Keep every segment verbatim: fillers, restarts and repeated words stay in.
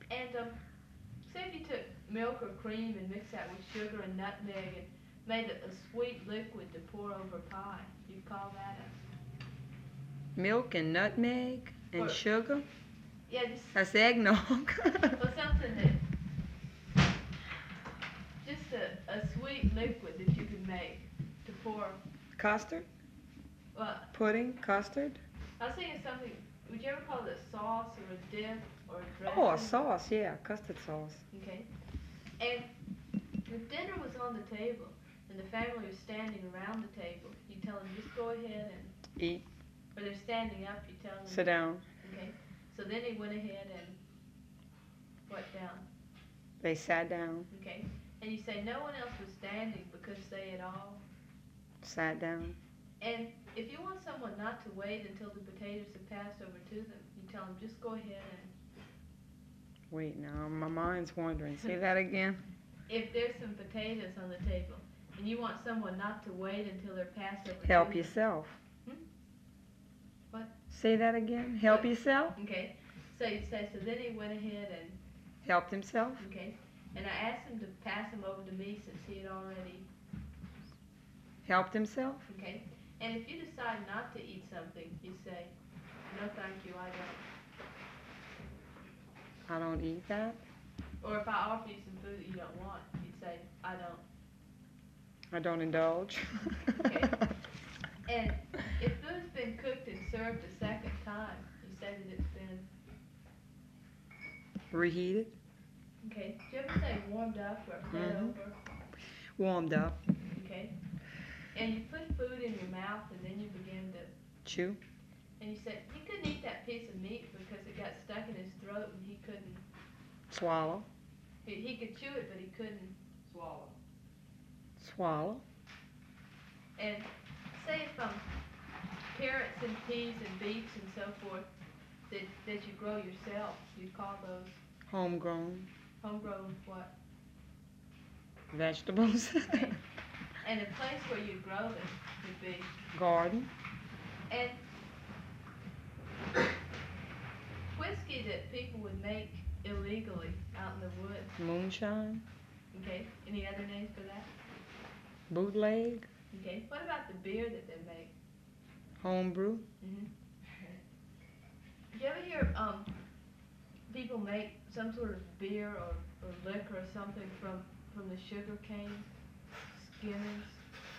And um, say if you took milk or cream and mixed that with sugar and nutmeg and made a, a sweet liquid to pour over pie, you'd call that Milk and nutmeg a, and or, sugar? yeah, just, That's eggnog. or something that, just a, a sweet liquid that you could make to pour. Custard? Well, Pudding? Custard? I was thinking something, would you ever call it a sauce or a dip or a dressing? Oh, a sauce, yeah, custard sauce. Okay. And if dinner was on the table and the family was standing around the table, you tell them just go ahead and eat. Or they're standing up, you tell them. Sit down. Okay. So then he went ahead and what down? They sat down. Okay. And you say no one else was standing because they had all sat down. And if you want someone not to wait until the potatoes have passed over to them, you tell them just go ahead and wait. Now my mind's wandering. Say that again. If there's some potatoes on the table and you want someone not to wait until they're passed over help to yourself. Hmm? What? Say that again. Help what? yourself. Okay. So you say so. Then he went ahead and helped himself. Okay. And I asked him to pass him over to me since he had already helped himself. Okay. And if you decide not to eat something, you say, no thank you, I don't. I don't eat that? Or if I offer you some food that you don't want, you'd say, I don't. I don't indulge. Okay. And if food's been cooked and served a second time, you say that it's been reheated. Okay. Do you ever say warmed up or fed mm-hmm. over? Warmed up. Okay. And you put food in your mouth and then you begin to chew. And you said he couldn't eat that piece of meat because it got stuck in his throat and he couldn't swallow. He, he could chew it, but he couldn't swallow. Swallow. And say if um, carrots and peas and beets and so forth that that you grow yourself, you call those homegrown. Homegrown what? Vegetables. Okay. And a place where you grow them would be garden. And whiskey that people would make illegally out in the woods. Moonshine. Okay. Any other names for that? Bootleg. Okay. What about the beer that they make? Homebrew. Mhm. Did you ever hear um people make some sort of beer or, or liquor or something from from the sugar cane skimmings?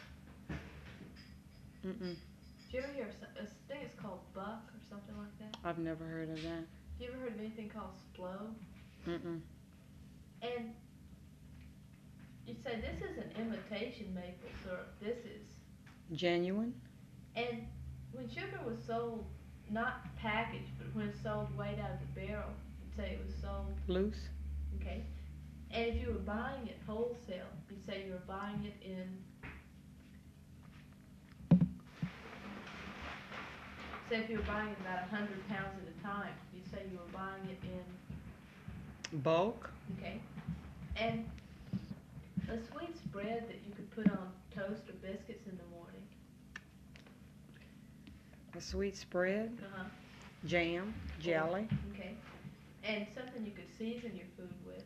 Mm-mm. Did you ever hear of, I think it's called buck or something like that? I've never heard of that. You ever heard of anything called splo? Mm-mm. And you'd say this is an imitation maple syrup. This is genuine. And when sugar was sold, not packaged, but when it's sold weighed out of the barrel, you'd say it was sold loose. Okay. And if you were buying it wholesale, you'd say you were buying it in say if you were buying it about a hundred pounds at a time, you'd say you were buying it in bulk. Okay. And a sweet spread that you could put on toast or biscuits in the morning. A sweet spread. Uh-huh. Jam, jelly. Okay. And something you could season your food with.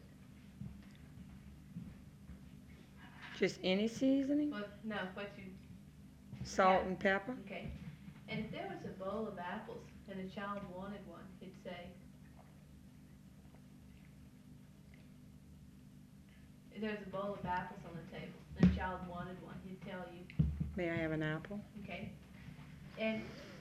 Just any seasoning? Well, no, what you... Salt have. and pepper? Okay. And if there was a bowl of apples and a child wanted one, he'd say, if there's a bowl of apples on the table and a child wanted one, he'd tell you, may I have an apple? Okay. And